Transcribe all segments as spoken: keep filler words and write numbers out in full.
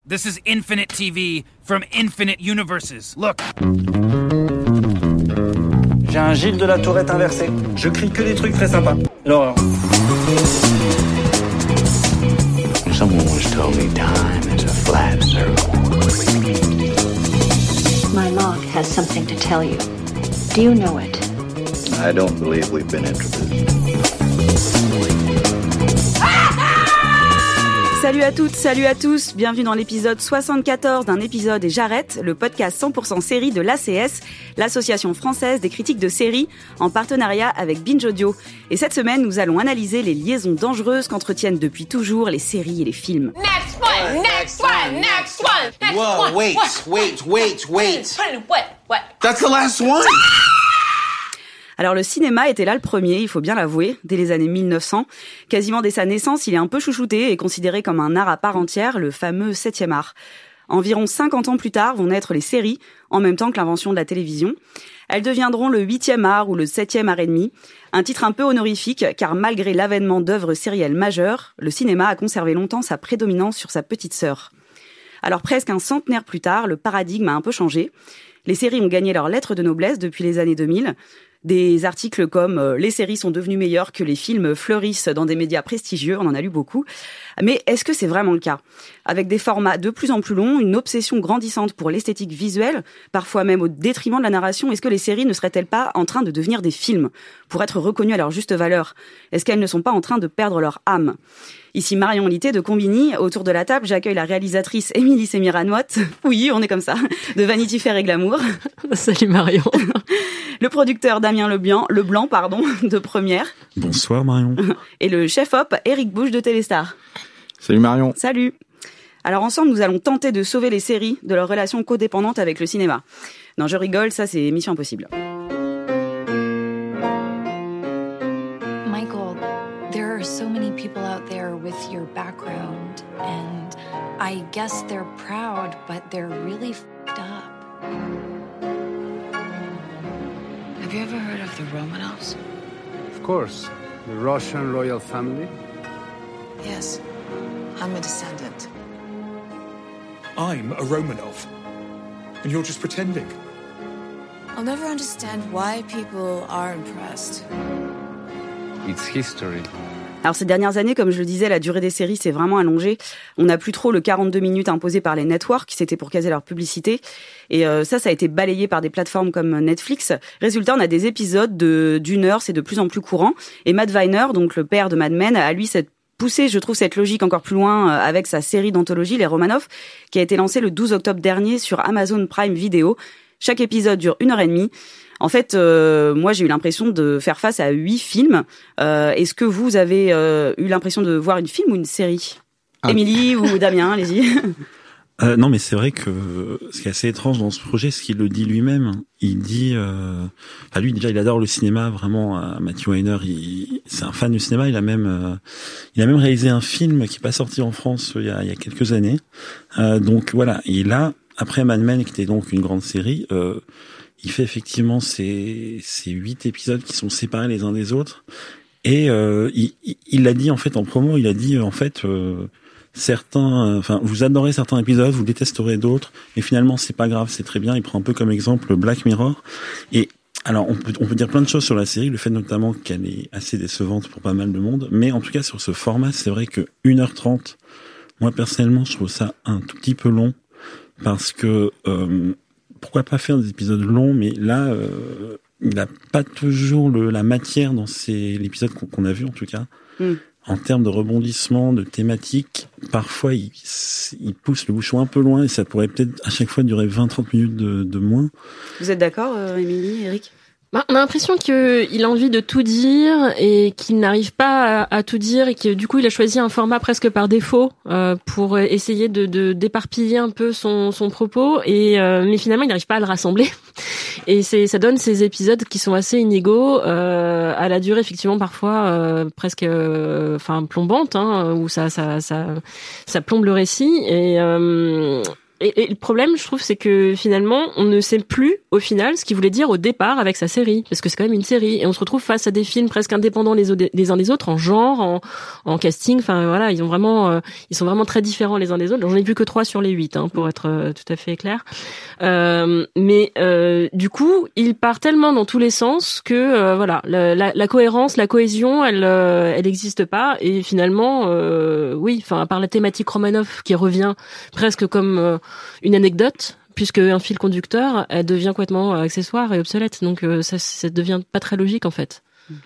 This is Infinite T V from Infinite Universes. Look. J'ai un Gilles de la Tourette inversé. Je crie que des trucs très sympas. L'horreur. Someone once told me time is a flat circle. My log has something to tell you. Do you know it? I don't believe we've been introduced. Salut à toutes, salut à tous, bienvenue dans l'épisode soixante-quatorze d'un épisode et j'arrête, le podcast cent pour cent série de l'A C S, l'association française des critiques de séries, en partenariat avec Binge Audio. Et cette semaine, nous allons analyser les liaisons dangereuses qu'entretiennent depuis toujours les séries et les films. Next one, next one, next one, next Whoa, one. wait, what? wait, wait, wait. What? What? That's the last one. Alors le cinéma était là le premier, il faut bien l'avouer, dès les années mille neuf cents. Quasiment dès sa naissance, il est un peu chouchouté et considéré comme un art à part entière, le fameux septième art. Environ cinquante ans plus tard vont naître les séries, en même temps que l'invention de la télévision. Elles deviendront le huitième art ou le septième art et demi, un titre un peu honorifique, car malgré l'avènement d'œuvres sérielles majeures, le cinéma a conservé longtemps sa prédominance sur sa petite sœur. Alors presque un centenaire plus tard, le paradigme a un peu changé. Les séries ont gagné leur lettre de noblesse depuis les années deux mille. Des articles comme euh, « Les séries sont devenues meilleures que les films » fleurissent dans des médias prestigieux, on en a lu beaucoup. Mais est-ce que c'est vraiment le cas ? Avec des formats de plus en plus longs, une obsession grandissante pour l'esthétique visuelle, parfois même au détriment de la narration, est-ce que les séries ne seraient-elles pas en train de devenir des films, pour être reconnues à leur juste valeur ? Est-ce qu'elles ne sont pas en train de perdre leur âme ? Ici Marion Litté de Combini. Autour de la table, j'accueille la réalisatrice Émilie Sémiranotte. Oui, on est comme ça. De Vanity Fair et Glamour. Salut Marion. Le producteur Damien Leblanc, Leblanc pardon, de Première. Bonsoir Marion. Et le chef-op Eric Bouche de Téléstar. Salut Marion. Salut. Alors ensemble, nous allons tenter de sauver les séries de leur relation codépendante avec le cinéma. Non, je rigole, ça c'est mission impossible. Michael, there are so many people out there with your background, and I guess they're proud, but they're really f***ed up. Have you ever heard of the Romanovs? Of course. The Russian royal family? Yes. I'm a descendant. I'm a Romanov. And you're just pretending. I'll never understand why people are impressed. It's history. Alors ces dernières années, comme je le disais, la durée des séries s'est vraiment allongée. On n'a plus trop le quarante-deux minutes imposé par les networks, c'était pour caser leur publicité. Et euh, ça, ça a été balayé par des plateformes comme Netflix. Résultat, on a des épisodes de, d'une heure, c'est de plus en plus courant. Et Matt Weiner, donc le père de Mad Men, a lui cette poussé, je trouve, cette logique encore plus loin avec sa série d'anthologie, Les Romanov, qui a été lancée le douze octobre dernier sur Amazon Prime Video. Chaque épisode dure une heure et demie. En fait, euh, moi, j'ai eu l'impression de faire face à huit films. Euh, est-ce que vous avez euh, eu l'impression de voir une film ou une série ? ah. Émilie ou Damien, allez-y. Euh, non, mais c'est vrai que ce qui est assez étrange dans ce projet, c'est qu'il le dit lui-même. Il dit, euh, enfin lui déjà, il adore le cinéma vraiment. Euh, Matthew Weiner, il, c'est un fan du cinéma. Il a même, euh, il a même réalisé un film qui est pas sorti en France il y a, il y a quelques années. Euh, donc voilà. Et là, après Mad Men, qui était donc une grande série, euh, il fait effectivement ces, ces huit épisodes qui sont séparés les uns des autres. Et euh, il, il l'a dit en fait en promo. Il a dit en fait. Euh, Certains, enfin, vous adorez certains épisodes, vous détesterez d'autres, mais finalement c'est pas grave, c'est très bien. Il prend un peu comme exemple Black Mirror. Et alors on peut on peut dire plein de choses sur la série, le fait notamment qu'elle est assez décevante pour pas mal de monde, mais en tout cas sur ce format, c'est vrai que une heure trente, moi personnellement, je trouve ça un tout petit peu long parce que euh, pourquoi pas faire des épisodes longs, mais là euh, il a pas toujours le, la matière dans ces l'épisode qu'on, qu'on a vu en tout cas. Mm. En termes de rebondissement, de thématiques, parfois il, il pousse le bouchon un peu loin et ça pourrait peut-être à chaque fois durer vingt à trente minutes de, de moins. Vous êtes d'accord, euh, Émilie, Eric ? Bah, on a l'impression qu'il a envie de tout dire et qu'il n'arrive pas à, à tout dire et que du coup il a choisi un format presque par défaut euh, pour essayer de, de d'éparpiller un peu son, son propos et euh, mais finalement il n'arrive pas à le rassembler et c'est ça donne ces épisodes qui sont assez inégaux euh, à la durée effectivement parfois euh, presque euh, enfin plombante hein, où ça ça ça ça plombe le récit et euh, Et, et le problème, je trouve, c'est que finalement, on ne sait plus au final ce qu'il voulait dire au départ avec sa série, parce que c'est quand même une série, et on se retrouve face à des films presque indépendants les, les uns des autres, en genre, en, en casting. Enfin voilà, ils ont vraiment, euh, ils sont vraiment très différents les uns des autres. J'en ai vu que trois sur les huit, hein, pour être euh, tout à fait clair. Euh, mais euh, du coup, il part tellement dans tous les sens que euh, voilà, la, la, la cohérence, la cohésion, elle, euh, elle n'existe pas. Et finalement, euh, oui, enfin à part la thématique Romanov qui revient presque comme euh, une anecdote, puisque un fil conducteur, elle devient complètement accessoire et obsolète. Donc euh, ça, ça devient pas très logique en fait.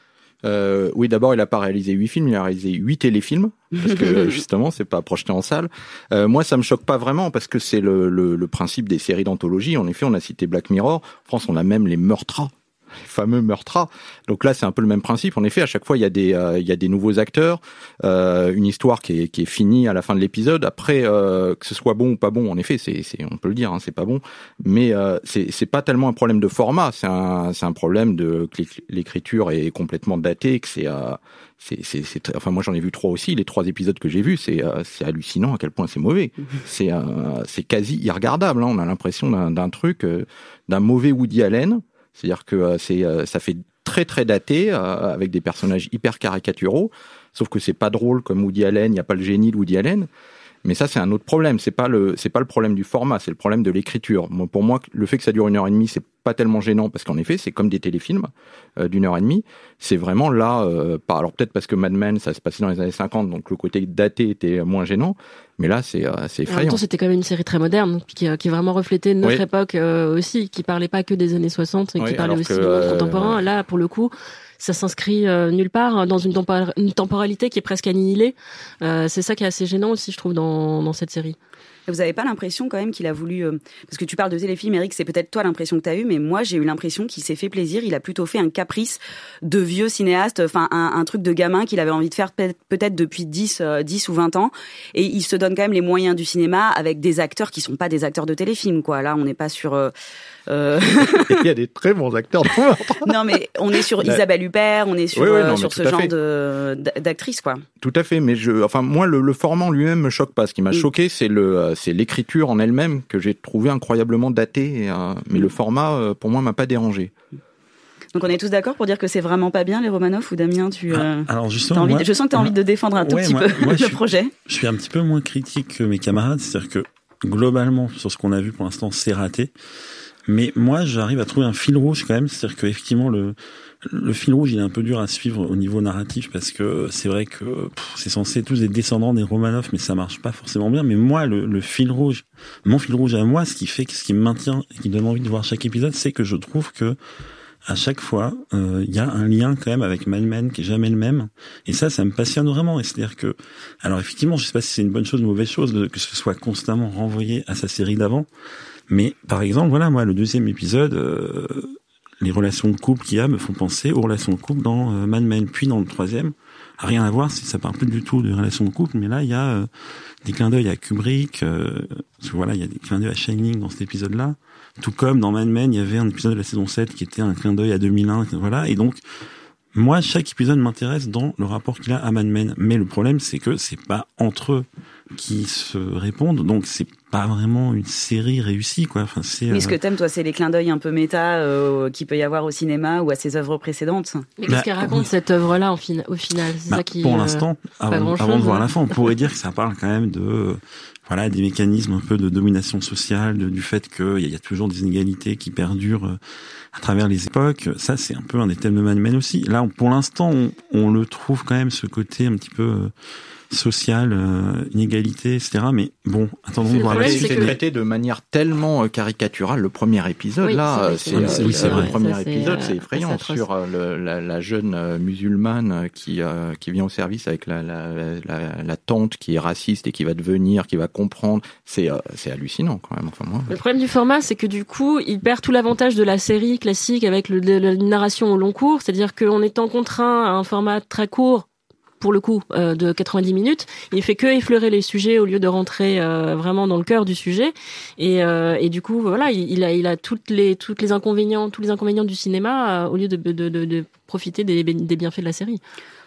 Euh, oui, d'abord, il a pas réalisé huit films, il a réalisé huit téléfilms, parce que justement, c'est pas projeté en salle. Euh, moi, ça me choque pas vraiment, parce que c'est le, le, le principe des séries d'anthologie. En effet, on a cité Black Mirror. En France, on a même les Meurtras, les fameux Meurtras. Donc là, c'est un peu le même principe. En effet, à chaque fois, il y a des, euh, il y a des nouveaux acteurs, euh, une histoire qui est, qui est finie à la fin de l'épisode. Après, euh, que ce soit bon ou pas bon, en effet, c'est, c'est, on peut le dire, hein, c'est pas bon. Mais euh, c'est, c'est pas tellement un problème de format, c'est un, c'est un problème de que l'écriture est complètement datée, que c'est, euh, c'est, c'est, c'est très, enfin moi j'en ai vu trois aussi. Les trois épisodes que j'ai vus, c'est, euh, c'est hallucinant à quel point c'est mauvais. C'est, euh, c'est quasi irregardable. Hein. On a l'impression d'un, d'un truc, euh, d'un mauvais Woody Allen. C'est-à-dire que euh, c'est, euh, ça fait très très daté, euh, avec des personnages hyper caricaturaux, sauf que c'est pas drôle comme Woody Allen, il y a pas le génie de Woody Allen. Mais ça, c'est un autre problème. C'est pas le, c'est pas le problème du format, c'est le problème de l'écriture. Moi, pour moi, le fait que ça dure une heure et demie, c'est pas tellement gênant parce qu'en effet, c'est comme des téléfilms euh, d'une heure et demie. C'est vraiment là, euh, pas, alors peut-être parce que Mad Men, ça se passait dans les années cinquante, donc le côté daté était moins gênant. Mais là, c'est, euh, c'est effrayant. En même temps, c'était quand même une série très moderne, qui, qui vraiment reflétait notre oui. époque euh, aussi, qui parlait pas que des années soixante, et qui oui, parlait aussi que, du monde euh, contemporain. Là, pour le coup, ça s'inscrit euh, nulle part dans une, tempor- une temporalité qui est presque annihilée. Euh, c'est ça qui est assez gênant aussi, je trouve, dans, dans cette série. Vous avez pas l'impression quand même qu'il a voulu... Euh, parce que tu parles de téléfilm, Eric, c'est peut-être toi l'impression que tu as eue, mais moi j'ai eu l'impression qu'il s'est fait plaisir. Il a plutôt fait un caprice de vieux cinéaste, enfin un, un truc de gamin qu'il avait envie de faire peut-être depuis dix, euh, dix ou vingt ans. Et il se donne quand même les moyens du cinéma avec des acteurs qui sont pas des acteurs de téléfilm, quoi. Là, on n'est pas sur... Euh, euh... Il y a des très bons acteurs. Non, mais on est sur La... Isabelle Huppert, on est sur, oui, oui, non, euh, sur ce genre de, d'actrice, quoi. Tout à fait, mais je, enfin moi le, le format en lui-même me choque pas. Ce qui m'a mm. choqué, c'est le, c'est l'écriture en elle-même que j'ai trouvé incroyablement datée. Et, euh, mais le format, euh, pour moi, m'a pas dérangé. Donc on est tous d'accord pour dire que c'est vraiment pas bien les Romanov, ou Damien, tu euh, ah, alors justement, envie, moi, je sens que tu as envie de défendre un tout ouais, petit moi, peu moi, le je projet. Suis, je suis un petit peu moins critique que mes camarades, c'est-à-dire que globalement sur ce qu'on a vu pour l'instant, c'est raté. Mais moi, j'arrive à trouver un fil rouge quand même, c'est-à-dire que effectivement le le fil rouge, il est un peu dur à suivre au niveau narratif parce que c'est vrai que pff, c'est censé tous être descendants des Romanov, mais ça marche pas forcément bien. Mais moi, le, le fil rouge, mon fil rouge à moi, ce qui fait, ce qui me maintient et qui donne envie de voir chaque épisode, c'est que je trouve que à chaque fois, il euh, y a un lien quand même avec Mad Men qui est jamais le même. Et ça, ça me passionne vraiment. Et c'est-à-dire que, alors effectivement, je sais pas si c'est une bonne chose ou une mauvaise chose de, que ce soit constamment renvoyé à sa série d'avant. Mais par exemple, voilà, moi, le deuxième épisode. Euh, les relations de couple qu'il y a me font penser aux relations de couple dans euh, Mad Men. Puis dans le troisième, rien à voir, si ça parle plus du tout de relations de couple, mais là il y a euh, des clins d'œil à Kubrick, euh, parce que voilà, il y a des clins d'œil à Shining dans cet épisode-là, tout comme dans Mad Men, il y avait un épisode de la saison sept qui était un clin d'œil à deux mille un, voilà, et donc moi chaque épisode m'intéresse dans le rapport qu'il a à Mad Men, mais le problème c'est que c'est pas entre eux qui se répondent, donc c'est pas vraiment une série réussie, quoi. Enfin, c'est. Mais ce euh... que t'aimes, toi, c'est les clins d'œil un peu méta euh, qu'il peut y avoir au cinéma ou à ses œuvres précédentes. Mais qu'est-ce bah, qu'elle raconte oui. cette œuvre-là en fin... au final, c'est bah, ça qui. Pour l'instant, euh, avant, avant de voir la fin, on pourrait dire que ça parle quand même de, euh, voilà, des mécanismes un peu de domination sociale, de, du fait qu'il y, y a toujours des inégalités qui perdurent euh, à travers les époques. Ça, c'est un peu un des thèmes de Mad Men aussi. Là, on, pour l'instant, on, on le trouve quand même ce côté un petit peu. Euh, sociale, euh, inégalité, et cetera. Mais bon, attendons de voir la suite. C'est traité de manière tellement caricaturale. Le premier épisode, oui, là, c'est, c'est, c'est, oui, c'est le vrai. premier ça, épisode, c'est, c'est effrayant c'est sur euh, le, la, la jeune euh, musulmane qui euh, qui vient au service avec la, la la la tante qui est raciste et qui va devenir, qui va comprendre. C'est euh, c'est hallucinant quand même. Enfin moi. Le problème du format, c'est que du coup, il perd tout l'avantage de la série classique avec le, de, la narration au long cours, c'est-à-dire qu'en étant contraint à un format très court. Pour le coup, euh, de quatre-vingt-dix minutes, il fait que effleurer les sujets au lieu de rentrer euh, vraiment dans le cœur du sujet. Et, euh, et du coup, voilà, il, il a, il a toutes les, toutes les inconvénients, tous les inconvénients du cinéma euh, au lieu de, de, de, de profiter des, des bienfaits de la série.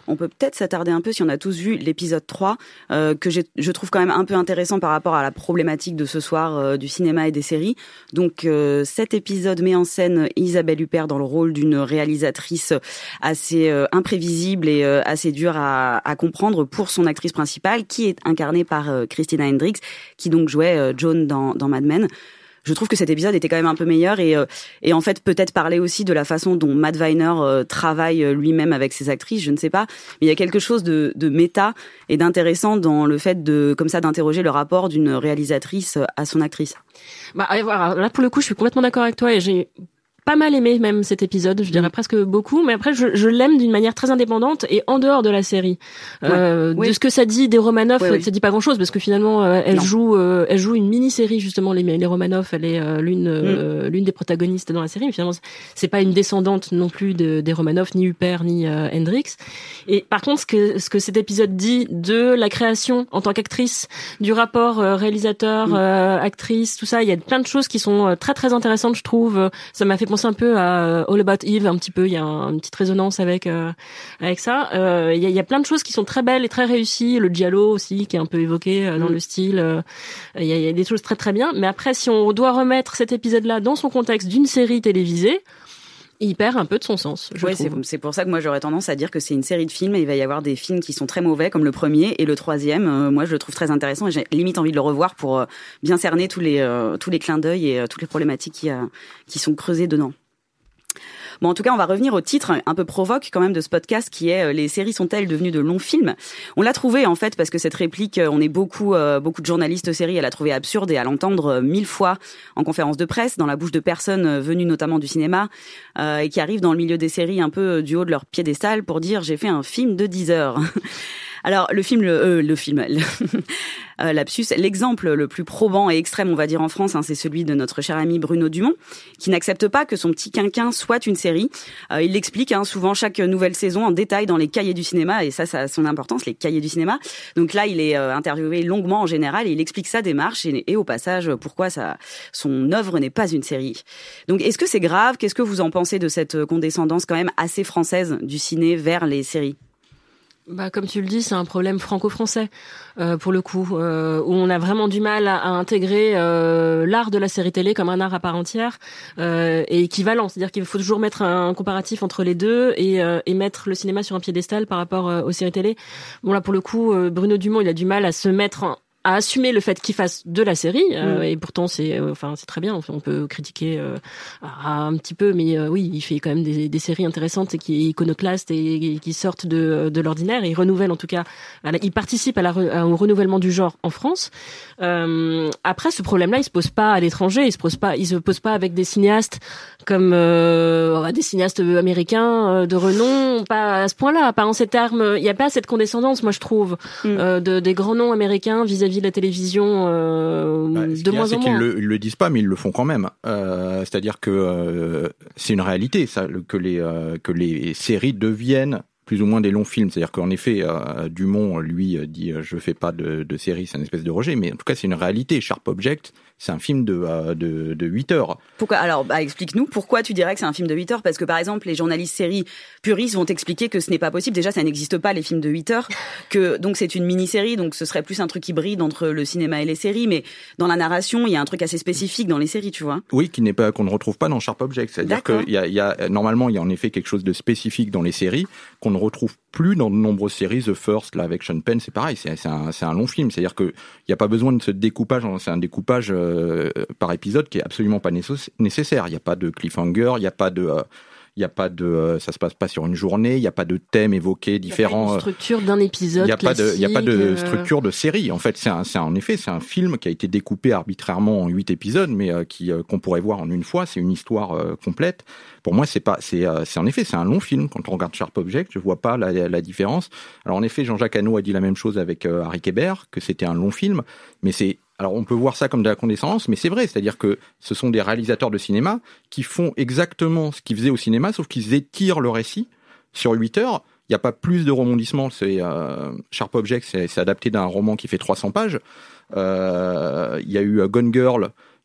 on peut peut-être s'attarder un peu, si on a tous vu l'épisode trois, euh, que j'ai, je trouve quand même un peu intéressant par rapport à la problématique de ce soir euh, du cinéma et des séries. Donc euh, cet épisode met en scène Isabelle Huppert dans le rôle d'une réalisatrice assez euh, imprévisible et euh, assez dure à, à comprendre pour son actrice principale, qui est incarnée par euh, Christina Hendricks, qui donc jouait euh, Joan dans, dans Mad Men. Je trouve que cet épisode était quand même un peu meilleur et, euh, et en fait peut-être parler aussi de la façon dont Matt Weiner euh, travaille lui-même avec ses actrices, je ne sais pas, mais il y a quelque chose de, de méta et d'intéressant dans le fait de comme ça d'interroger le rapport d'une réalisatrice à son actrice. Bah voilà, là pour le coup je suis complètement d'accord avec toi et j'ai pas mal aimé même cet épisode, je dirais presque beaucoup, mais après je, je l'aime d'une manière très indépendante et en dehors de la série. Ouais. Euh, oui. De ce que ça dit des Romanoff, ouais, oui. ça dit pas grand-chose parce que finalement euh, elle non. joue, euh, elle joue une mini-série justement les, les Romanoff, elle est euh, l'une, mm. euh, l'une des protagonistes dans la série. Mais finalement c'est pas une descendante non plus de, des Romanoff, ni Huppert ni euh, Hendricks. Et par contre ce que ce que cet épisode dit de la création en tant qu'actrice, du rapport euh, réalisateur, mm. euh, actrice, tout ça, il y a plein de choses qui sont très très intéressantes, je trouve. Ça m'a fait penser un peu à All About Eve, un petit peu, il y a un, une petite résonance avec euh, avec ça. Euh, il y a, il y a plein de choses qui sont très belles et très réussies. Le giallo aussi, qui est un peu évoqué euh, dans mm. le style. Euh, il, y a, il y a des choses très très bien. Mais après, si on doit remettre cet épisode-là dans son contexte d'une série télévisée, il perd un peu de son sens. Je ouais, trouve. c'est, c'est pour ça que moi j'aurais tendance à dire que c'est une série de films et il va y avoir des films qui sont très mauvais comme le premier et le troisième. Euh, moi je le trouve très intéressant et j'ai limite envie de le revoir pour euh, bien cerner tous les euh, tous les clins d'œil et euh, toutes les problématiques qui, euh, qui sont creusées dedans. Bon, en tout cas, on va revenir au titre un peu provoque quand même de ce podcast qui est euh, les séries sont-elles devenues de longs films ? On l'a trouvé en fait parce que cette réplique, on est beaucoup euh, beaucoup de journalistes séries à la trouver absurde et à l'entendre euh, mille fois en conférence de presse dans la bouche de personnes euh, venues notamment du cinéma euh, et qui arrivent dans le milieu des séries un peu du haut de leur piédestal pour dire j'ai fait un film de dix heures. Alors le film, le, euh, le film, le euh, lapsus, l'exemple le plus probant et extrême, on va dire en France, hein, c'est celui de notre cher ami Bruno Dumont, qui n'accepte pas que son petit quinquin soit une série. Euh, il l'explique hein, souvent chaque nouvelle saison en détail dans les cahiers du cinéma, et ça, ça a son importance, les cahiers du cinéma. Donc là, il est euh, interviewé longuement en général et il explique sa démarche et, et au passage pourquoi ça, son œuvre n'est pas une série. Donc est-ce que c'est grave ? Qu'est-ce que vous en pensez de cette condescendance quand même assez française du ciné vers les séries ? Bah, comme tu le dis, c'est un problème franco-français, euh, pour le coup, euh, où on a vraiment du mal à, à intégrer euh, l'art de la série télé comme un art à part entière euh, et équivalent. C'est-à-dire qu'il faut toujours mettre un comparatif entre les deux et, euh, et mettre le cinéma sur un piédestal par rapport euh, aux séries télé. Bon, là, pour le coup, euh, Bruno Dumont, il a du mal à se mettre en à assumer le fait qu'il fasse de la série euh, mmh. et pourtant c'est euh, enfin c'est très bien, on peut critiquer euh, un petit peu mais euh, oui il fait quand même des, des séries intéressantes et qui est iconoclaste et, et qui sortent de, de l'ordinaire et il renouvelle en tout cas la, il participe à la, au renouvellement du genre en France. Euh, après ce problème là il se pose pas à l'étranger, il se pose pas il se pose pas avec des cinéastes comme euh, des cinéastes américains euh, de renom, pas à ce point-là, pas en ces termes, il y a pas cette condescendance moi je trouve mmh. euh, de, des grands noms américains vis-à-vis de la télévision euh, bah, de moins en moins. Qu'ils le, ils le disent pas, mais ils le font quand même. Euh, c'est-à-dire que euh, c'est une réalité, ça, que les euh, que les séries deviennent plus ou moins des longs films. C'est-à-dire qu'en effet, euh, Dumont, lui, dit euh, je fais pas de, de série, c'est une espèce de rejet, mais en tout cas, c'est une réalité. Sharp Object, c'est un film de euh, de, de huit heures. Pourquoi ? Alors, bah, explique-nous pourquoi tu dirais que c'est un film de huit heures, parce que par exemple, les journalistes séries puristes vont t'expliquer que ce n'est pas possible. Déjà, ça n'existe pas les films de huit heures, que donc c'est une mini-série, donc ce serait plus un truc hybride entre le cinéma et les séries, mais dans la narration, il y a un truc assez spécifique dans les séries, tu vois. Oui, qui n'est pas qu'on ne retrouve pas dans Sharp Object. C'est-à-dire qu'il y a, il y a normalement, il y a en effet quelque chose de spécifique dans les séries qu'on ne retrouve plus dans de nombreuses séries. The First, là, avec Sean Penn, c'est pareil, c'est, c'est, un, c'est un long film. C'est-à-dire qu'il n'y a pas besoin de ce découpage, c'est un découpage euh, par épisode qui est absolument pas nécessaire. Il n'y a pas de cliffhanger, il n'y a pas de... Euh, il y a pas de, euh, ça se passe pas sur une journée, il y a pas de thèmes évoqués différents. Il y a pas de structure d'un épisode. Il y a pas de, il y a pas de euh... structure de série. En fait, c'est un, c'est un, en effet, c'est un film qui a été découpé arbitrairement en huit épisodes, mais euh, qui euh, qu'on pourrait voir en une fois. C'est une histoire euh, complète. Pour moi, c'est pas, c'est, euh, c'est en effet, c'est un long film. Quand on regarde Sharp Object, je vois pas la, la, la différence. Alors en effet, Jean-Jacques Hano a dit la même chose avec euh, Harry Kéber, que c'était un long film, mais c'est alors on peut voir ça comme de la condescendance, mais c'est vrai, c'est-à-dire que ce sont des réalisateurs de cinéma qui font exactement ce qu'ils faisaient au cinéma, sauf qu'ils étirent le récit sur huit heures. Il n'y a pas plus de rebondissements. C'est euh, Sharp Object, c'est, c'est adapté d'un roman qui fait trois cents pages. Euh, il y a eu Gone Girl,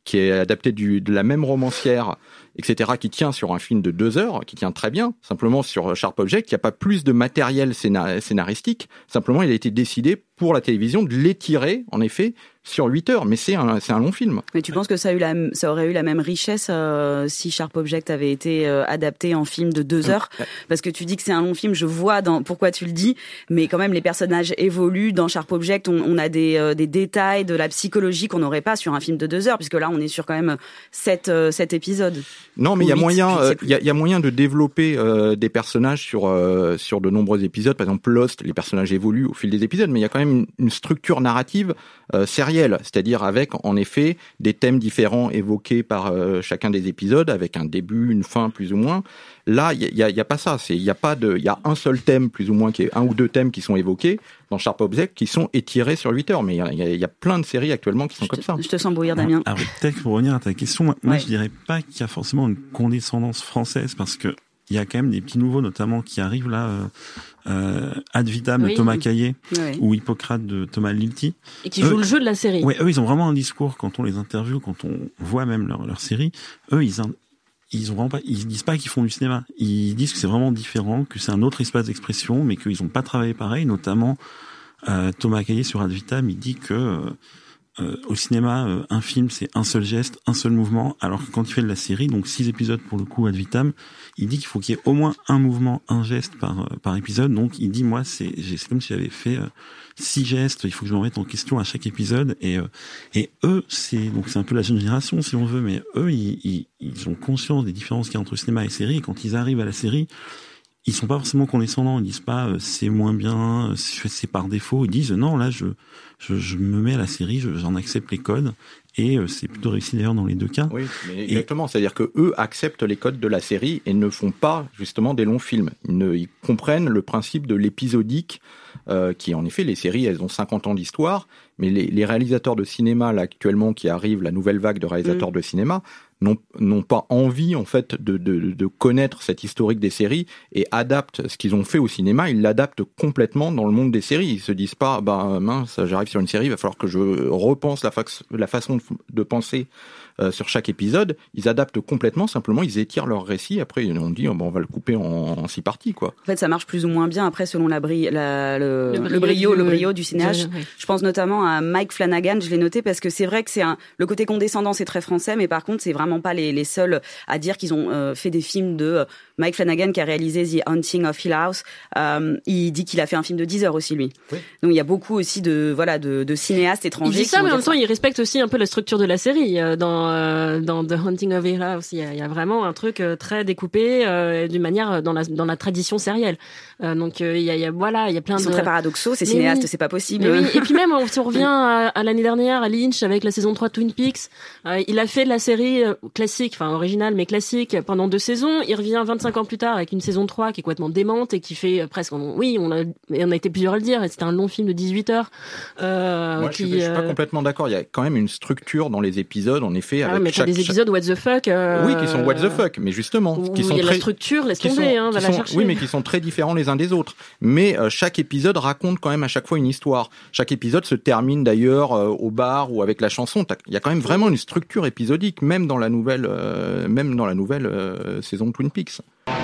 qui est adapté du, de la même romancière, et cetera, qui tient sur un film de deux heures, qui tient très bien. Simplement, sur Sharp Object, il n'y a pas plus de matériel scénar- scénaristique. Simplement, il a été décidé pour la télévision de l'étirer, en effet, sur huit heures. Mais c'est un, c'est un long film. Mais tu penses que ça, a eu la, ça aurait eu la même richesse euh, si Sharp Object avait été euh, adapté en film de deux heures? Parce que tu dis que c'est un long film, je vois dans pourquoi tu le dis, mais quand même, les personnages évoluent. Dans Sharp Object, on, on a des, euh, des détails de la psychologie qu'on n'aurait pas sur un film de deux heures, puisque là, on est sur quand même sept, euh, sept épisodes. Non, mais il y a moyen, il y, a, y a moyen de développer euh, des personnages sur euh, sur de nombreux épisodes. Par exemple, Lost, les personnages évoluent au fil des épisodes, mais il y a quand même une, une structure narrative euh, sérielle, c'est-à-dire avec en effet des thèmes différents évoqués par euh, chacun des épisodes, avec un début, une fin, plus ou moins. Là, il y a, y a pas ça. C'est, il y a pas de, il y a un seul thème, plus ou moins, qui est un ou deux thèmes qui sont évoqués dans Sharp Object, qui sont étirés sur huit heures. Mais il y a, y a plein de séries actuellement qui sont je comme te, ça. Je te sens bouillir, Damien. Alors, peut-être pour revenir à ta question, moi, moi ouais. je dirais pas qu'il y a forcément une condescendance française, parce que il y a quand même des petits nouveaux, notamment, qui arrivent là, euh, euh, Ad Vitam de oui. Thomas Caillet, oui. ou Hippocrate de Thomas Lilti. Et qui jouent eux, le jeu de la série. Ouais, eux, ils ont vraiment un discours, quand on les interviewe, quand on voit même leur, leur série, eux, ils, ils ont vraiment pas, ils disent pas qu'ils font du cinéma. Ils disent que c'est vraiment différent, que c'est un autre espace d'expression, mais qu'ils ont pas travaillé pareil, notamment, euh, Thomas Caillet sur Ad Vitam, il dit que, euh, Euh, au cinéma, euh, un film, c'est un seul geste, un seul mouvement, alors que quand il fait de la série, donc six épisodes pour le coup, Ad Vitam, il dit qu'il faut qu'il y ait au moins un mouvement, un geste par euh, par épisode. Donc il dit, moi, c'est c'est comme si j'avais fait euh, six gestes, il faut que je me remette en question à chaque épisode. Et euh, et eux, c'est donc c'est un peu la jeune génération, si on veut, mais eux, ils ils, ils ont conscience des différences qu'il y a entre cinéma et série. Et quand ils arrivent à la série, ils sont pas forcément condescendants, ils disent pas euh, c'est moins bien, euh, c'est par défaut, ils disent non, là je je, je me mets à la série, je, j'en accepte les codes, et euh, c'est plutôt réussi d'ailleurs dans les deux cas. Oui, mais exactement, et... c'est-à-dire que eux acceptent les codes de la série et ne font pas justement des longs films. Ils, ne, ils comprennent le principe de l'épisodique, euh, qui en effet, les séries, elles ont cinquante ans d'histoire, mais les, les réalisateurs de cinéma là actuellement qui arrivent, la nouvelle vague de réalisateurs mmh. de cinéma, n'ont, n'ont pas envie en fait de, de, de connaître cette historique des séries et adaptent ce qu'ils ont fait au cinéma, ils l'adaptent complètement dans le monde des séries. Ils se disent pas, bah mince, j'arrive sur une série, il va falloir que je repense la, fa- la façon de, de penser euh, sur chaque épisode. Ils adaptent complètement, simplement ils étirent leur récit. Après on dit, oh, bah, on va le couper en, en six parties quoi. En fait, ça marche plus ou moins bien après selon la bri- la, le, le, le brio, du, le brio du cinéaste. du, oui. Je pense notamment à Mike Flanagan, je l'ai noté parce que c'est vrai que c'est un, le côté condescendant, c'est très français, mais par contre c'est vraiment pas les, les seuls à dire qu'ils ont euh, fait des films de euh, Mike Flanagan qui a réalisé The Haunting of Hill House. Euh, il dit qu'il a fait un film de dix heures aussi lui. Oui. Donc il y a beaucoup aussi de voilà de, de cinéastes étrangers. Il dit ça, qui mais en même temps ça. il respecte aussi un peu la structure de la série. Dans euh, dans The Haunting of Hill House, il y a, il y a vraiment un truc très découpé euh, d'une manière dans la dans la tradition sérielle. Euh, donc euh, il y a, il y a voilà il y a plein Ils de. sont très paradoxaux ces mais cinéastes, oui. c'est pas possible. Oui. Et puis même si on revient à, à l'année dernière à Lynch avec la saison trois de Twin Peaks, euh, il a fait de la série euh, classique, enfin originale mais classique pendant deux saisons. Il revient vingt-cinq ans plus tard avec une saison trois qui est complètement démente et qui fait presque, oui, on a, on a été plusieurs à le dire, c'était un long film de dix-huit heures. Euh, Moi, qui, je, suis, je suis pas euh... complètement d'accord. Il y a quand même une structure dans les épisodes, en effet. Ah avec ouais, mais chaque, t'as des épisodes what the fuck. Euh... Oui, qui sont what the fuck, mais justement, où qui sont il y a très, la structure, laisse qui tomber, sont, hein, va qui la sont, chercher. Oui, mais qui sont très différents les uns des autres. Mais euh, chaque épisode raconte quand même à chaque fois une histoire. Chaque épisode se termine d'ailleurs euh, au bar ou avec la chanson. Il y a quand même vraiment une structure épisodique, même dans la nouvelle, euh, même dans la nouvelle euh, saison de Twin Peaks.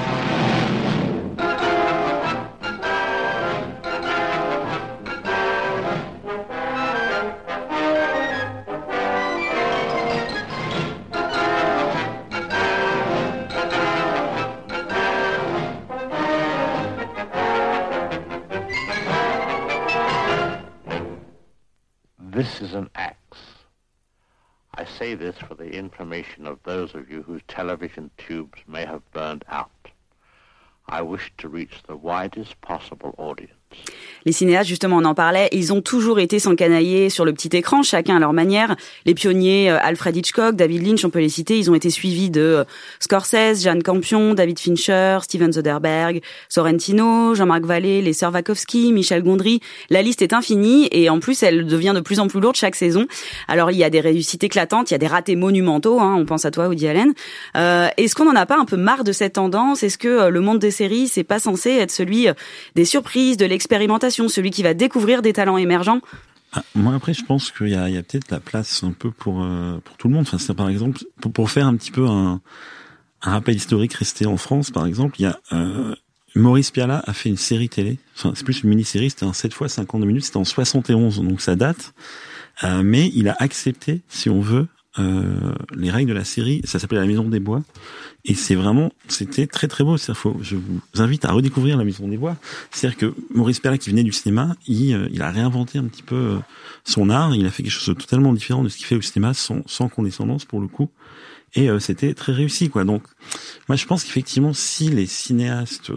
This is an axe. I say this for the information of those of you whose television tubes may have burned out. I wish to reach the widest possible audience. Les cinéastes, justement, on en parlait, ils ont toujours été s'encanailler sur le petit écran, chacun à leur manière. Les pionniers, euh, Alfred Hitchcock, David Lynch, on peut les citer, ils ont été suivis de euh, Scorsese, Jane Campion, David Fincher, Steven Soderbergh, Sorrentino, Jean-Marc Vallée, les sœurs Wachowski, Michel Gondry. La liste est infinie et en plus, elle devient de plus en plus lourde chaque saison. Alors, il y a des réussites éclatantes, il y a des ratés monumentaux, hein, on pense à toi, Woody Allen. Euh, est-ce qu'on en a pas un peu marre de cette tendance ? Est-ce que euh, le monde des séries, c'est pas censé être celui euh, des surprises, de l'expérimentation, celui qui va découvrir des talents émergents? Ah, moi après je pense qu'il y a, il y a peut-être la place un peu pour euh, pour tout le monde. Enfin c'est par exemple pour, pour faire un petit peu un, un rappel historique resté en France par exemple, il y a euh, Maurice Pialat a fait une série télé. Enfin c'est plus une mini-série, c'était un sept fois cinquante minutes, c'était en soixante et onze donc ça date. Euh, mais il a accepté si on veut euh, les règles de la série. Ça s'appelait La Maison des Bois et c'est vraiment c'était très très beau. C'est-à-dire, faut, je vous invite à redécouvrir La Maison des Bois. C'est-à-dire que Maurice Pialat qui venait du cinéma, il, euh, il a réinventé un petit peu euh, son art. Il a fait quelque chose de totalement différent de ce qu'il fait au cinéma, sans, sans condescendance pour le coup. Et euh, c'était très réussi, quoi. Donc, moi, je pense qu'effectivement, si les cinéastes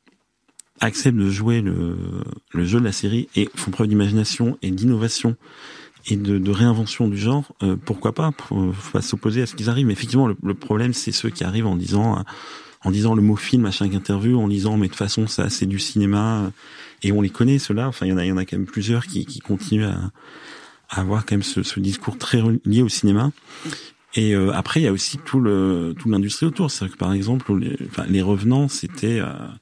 acceptent de jouer le, le jeu de la série et font preuve d'imagination et d'innovation et de, de réinvention du genre, euh, pourquoi pas, faut pas s'opposer à ce qu'ils arrivent. Mais effectivement, le, le problème, c'est ceux qui arrivent en disant, en disant le mot film à chaque interview, en disant mais de toute façon ça c'est du cinéma, et on les connaît ceux-là. Enfin, il y en a, il y en a quand même plusieurs qui, qui continuent à, à avoir quand même ce, ce discours très lié au cinéma. Et euh, après, il y a aussi tout le, tout l'industrie autour. C'est-à-dire que par exemple, les, enfin, les Revenants, c'était, euh,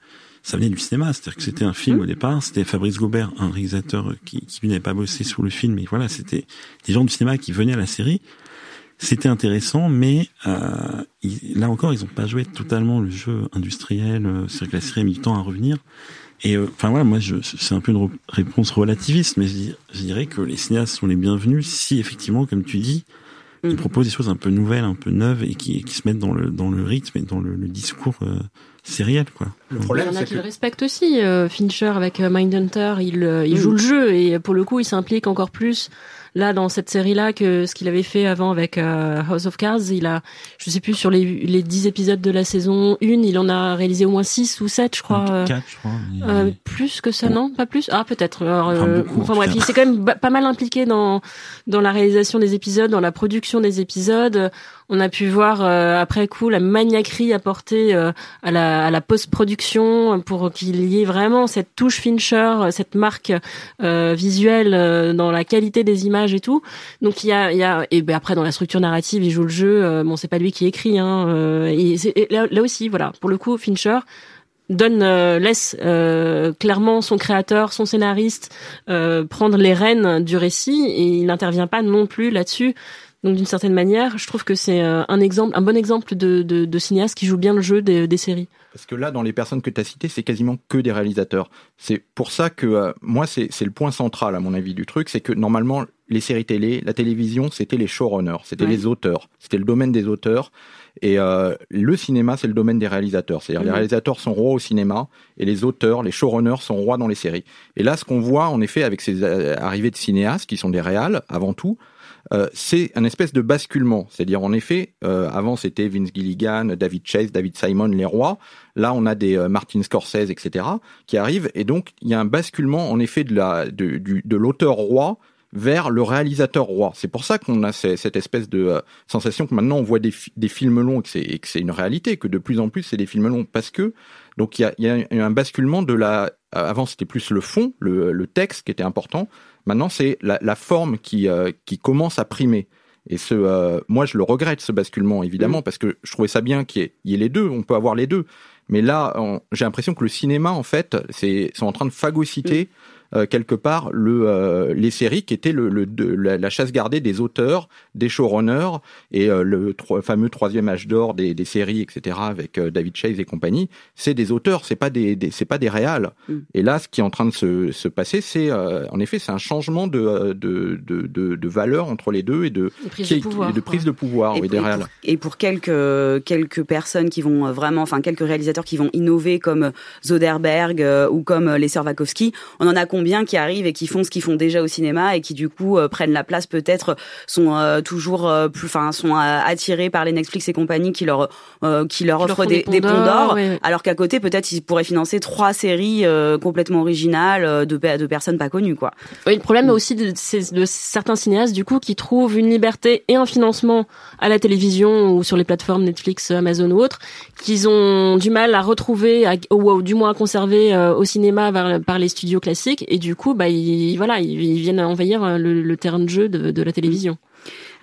ça venait du cinéma. C'est-à-dire que c'était un film au départ. C'était Fabrice Gaubert, un réalisateur qui, qui lui n'avait pas bossé sur le film. Mais voilà, c'était des gens du cinéma qui venaient à la série. C'était intéressant, mais euh, ils, là encore, ils n'ont pas joué totalement le jeu industriel. C'est-à-dire que la série a mis du temps à revenir. Et enfin euh, voilà, moi, je, c'est un peu une re- réponse relativiste, mais je, je dirais que les cinéastes sont les bienvenus si effectivement, comme tu dis, ils proposent des choses un peu nouvelles, un peu neuves et qui, qui se mettent dans le dans le rythme et dans le, le discours euh, sériel, quoi. Le problème, il y en a qui le respectent aussi. Euh, Fincher avec euh, Mindhunter, il euh, il mmh. joue le jeu et pour le coup, il s'implique encore plus là dans cette série-là que ce qu'il avait fait avant avec euh, House of Cards. Il a, je sais plus, sur les les dix épisodes de la saison un, il en a réalisé au moins six ou sept, je crois. quatre, je crois. Mais... Euh, plus que ça, bon. Non, pas plus. Ah, peut-être. Alors, enfin, euh, beaucoup, enfin bref, il s'est quand même ba- pas mal impliqué dans dans la réalisation des épisodes, dans la production des épisodes. On a pu voir euh, après coup la maniaquerie apportée euh, à la à la post-production pour qu'il y ait vraiment cette touche Fincher, cette marque euh, visuelle euh, dans la qualité des images et tout. Donc il y a il y a et ben après dans la structure narrative, il joue le jeu. Euh, bon, c'est pas lui qui écrit hein. Euh, et, c'est, et là, là aussi, voilà, pour le coup, Fincher donne euh, laisse euh, clairement son créateur, son scénariste euh, prendre les rênes du récit et il n'intervient pas non plus là-dessus. Donc d'une certaine manière, je trouve que c'est un exemple, un bon exemple de, de, de cinéaste qui joue bien le jeu des, des séries. Parce que là, dans les personnes que tu as citées, c'est quasiment que des réalisateurs. C'est pour ça que euh, moi, c'est, c'est le point central à mon avis du truc, c'est que normalement, les séries télé, la télévision, c'était les showrunners, c'était ouais. les auteurs, c'était le domaine des auteurs. Et euh, le cinéma, c'est le domaine des réalisateurs. C'est-à-dire mmh. les réalisateurs sont rois au cinéma et les auteurs, les showrunners sont rois dans les séries. Et là, ce qu'on voit, en effet, avec ces arrivées de cinéastes qui sont des réals avant tout, Euh, c'est un espèce de basculement. C'est-à-dire, en effet, euh, avant, c'était Vince Gilligan, David Chase, David Simon, les rois. Là, on a des euh, Martin Scorsese, et cetera, qui arrivent. Et donc, il y a un basculement, en effet, de, la, de, du, de l'auteur roi vers le réalisateur roi. C'est pour ça qu'on a ces, cette espèce de euh, sensation que maintenant, on voit des, des films longs et que, c'est, et que c'est une réalité, que de plus en plus, c'est des films longs. Parce que, donc, il y a, il y a un basculement de la... Avant, c'était plus le fond, le, le texte qui était important. Maintenant, c'est la, la forme qui, euh, qui commence à primer. Et ce, euh, moi, je le regrette, ce basculement, évidemment, mmh. parce que je trouvais ça bien qu'il y ait, il y ait les deux. On peut avoir les deux. Mais là, on, j'ai l'impression que le cinéma, en fait, c'est, sont en train de phagocyter mmh. euh, quelque part le, euh, les séries qui étaient le, le, de, la, la chasse gardée des auteurs, des showrunners et euh, le tro- fameux troisième âge d'or des, des séries, et cetera, avec euh, David Chase et compagnie. C'est des auteurs, c'est pas des, des c'est pas des réals. Mm. Et là, ce qui est en train de se, se passer, c'est euh, en effet, c'est un changement de de de de, de valeur entre les deux et de de prise de pouvoir, de prise de pouvoir, et oui, pour, des réals. Et pour, et pour quelques quelques personnes qui vont vraiment, enfin quelques réalisateurs qui vont innover comme Soderbergh euh, ou comme les sœurs Wachowski, on en a combien qui arrivent et qui font ce qu'ils font déjà au cinéma et qui du coup euh, prennent la place, peut-être sont euh, toujours euh, plus, enfin sont euh, attirés par les Netflix et compagnie qui leur euh, qui leur qui offrent leur des, des ponts d'or, ouais. Alors qu'à côté peut-être ils pourraient financer trois séries euh, complètement originales de de personnes pas connues, quoi. Oui, le problème mmh. aussi de, de, de certains cinéastes du coup qui trouvent une liberté et un financement à la télévision ou sur les plateformes Netflix, Amazon ou autres, qu'ils ont du mal à retrouver à, ou, ou du moins à conserver euh, au cinéma par, par les studios classiques, et du coup bah ils voilà ils, ils viennent envahir le, le terrain de jeu de, de la télévision.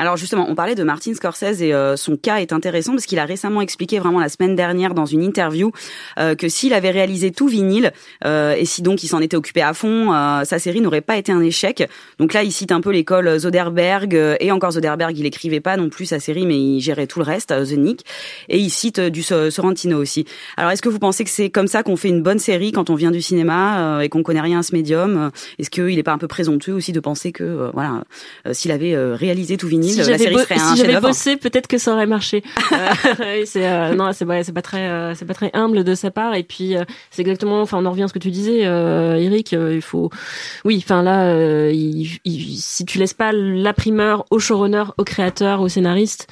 Alors justement, on parlait de Martin Scorsese et euh, son cas est intéressant parce qu'il a récemment expliqué vraiment la semaine dernière dans une interview euh, que s'il avait réalisé tout vinyle euh, et si donc il s'en était occupé à fond, euh, sa série n'aurait pas été un échec. Donc là, il cite un peu l'école Soderbergh euh, et encore Soderbergh, il écrivait pas non plus sa série, mais il gérait tout le reste, euh, The Nick, et il cite euh, du Sorrentino aussi. Alors est-ce que vous pensez que c'est comme ça qu'on fait une bonne série quand on vient du cinéma euh, et qu'on connaît rien à ce médium? Est-ce qu'il est pas un peu présomptueux aussi de penser que euh, voilà, euh, s'il avait euh, réalisé tout vinyle, si la série bo- serait si un j'avais chef-d'œuvre? bossé, peut-être que ça aurait marché. euh, c'est euh, non, c'est ouais, c'est pas très, euh, c'est pas très humble de sa part. Et puis euh, c'est exactement, enfin, on en revient à ce que tu disais, euh, Eric. Euh, il faut, oui, enfin là, euh, il, il, si tu laisses pas la primeur au showrunner, au créateur, au scénariste,